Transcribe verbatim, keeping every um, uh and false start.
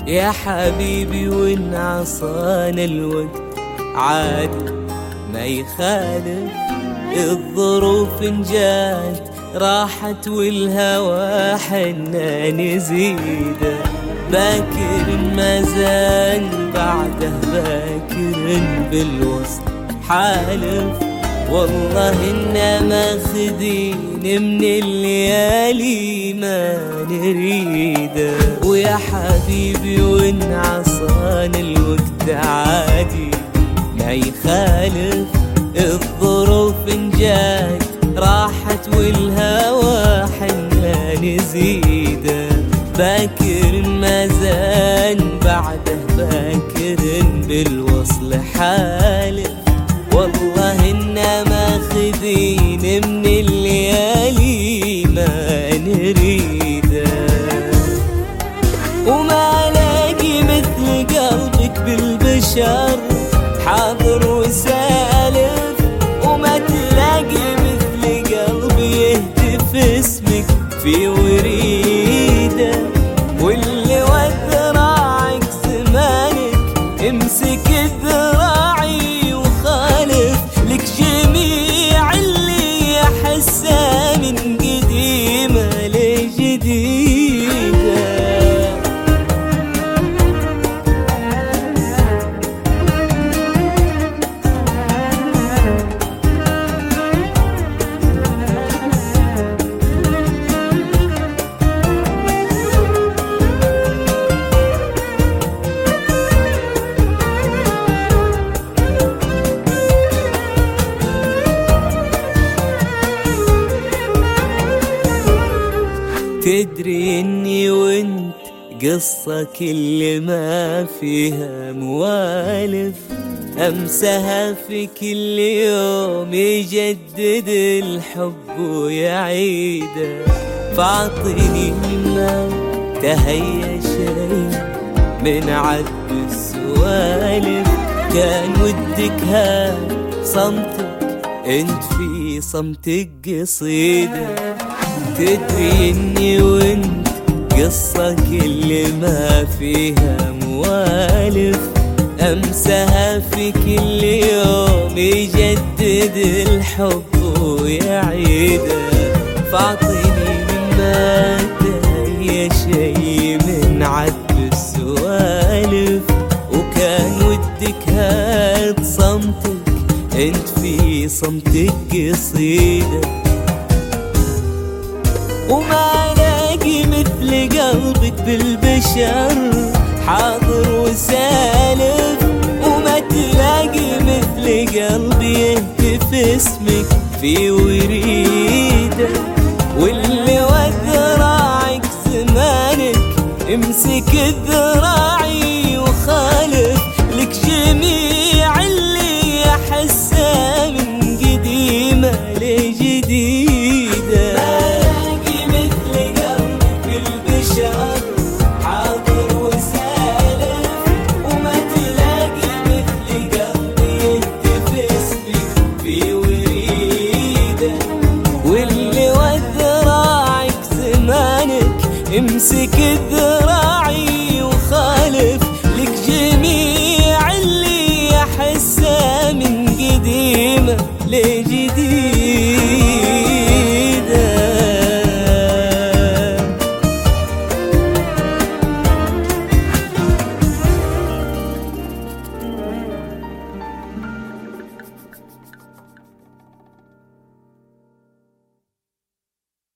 يا حبيبي وإن عصانا الوقت عادي ما يخالف، الظروف إن جات راحت والهوى حنا نزيده، باكر ما زال بعده باكر بالوصل حالف، والله إنا ماخذين من الليالي ما نريده. ويا حبيبي وإن عصانا الوقت عادي ما يخالف، الظروف إن جات راحت والهوى حنا نزيده، باكر ما زال بعده باكر بالوصل حالف، والله إنا ماخذين من الليالي ما نريده. وما لاقي مثل قلبك بالبشر حاضر وسالف، وما تلاقي مثل قلبي يهتف اسمك في وريده، واللي وذراعك زمانك امسك ذراعي وخالف، لك جميع اللي احسه من قديمه لجديده. تدري اني وانت قصة كل ما فيها موالف، امسها في كل يوم يجدد الحب ويعيده، فاعطيني ما تهيا شيء من عذب السوالف، كان ودك ها صمتك انت في صمتك قصيده. تدري اني وانت قصة كل ما فيها موالف، امسها في كل يوم يجدد الحب ويعيده، فاعطيني مما تهيا شي من عذب السوالف، وكان ودك هاد صمتك انت في صمتك قصيده. وما لاقي مثل قلبك بالبشر حاضر وسالف، وما تلاقي مثل قلبي يهتف اسمك في وريده، واللي وذراعك زمانك امسك ذراعي وخالف، لك جميع اللي احسه من قديمه لجديده. امسك ذراعي وخالف، لك جميع اللي احسه من قديمه لجديد.